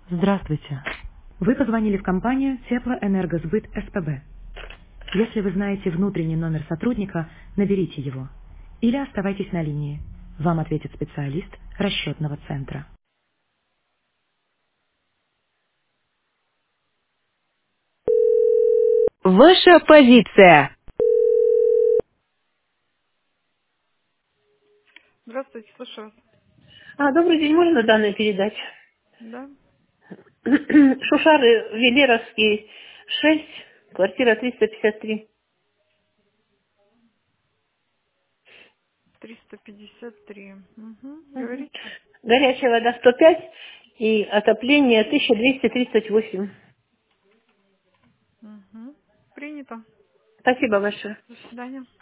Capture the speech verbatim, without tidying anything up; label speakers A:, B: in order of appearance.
A: Здравствуйте. Вы позвонили в компанию Теплоэнергосбыт СПБ. Если вы знаете внутренний номер сотрудника, наберите его. Или оставайтесь на линии. Вам ответит специалист расчетного центра. Ваша позиция.
B: Здравствуйте, слушаю вас.
C: А, добрый день, можно данные передать?
B: Да,
C: Шушары Велеровский, шесть, квартира триста пятьдесят три.
B: триста пятьдесят три. Угу.
C: Мгм.
B: Говорите.
C: Горячая вода сто пять и отопление тысяча двести тридцать восемь.
B: Угу. Принято.
C: Спасибо большое.
B: До свидания.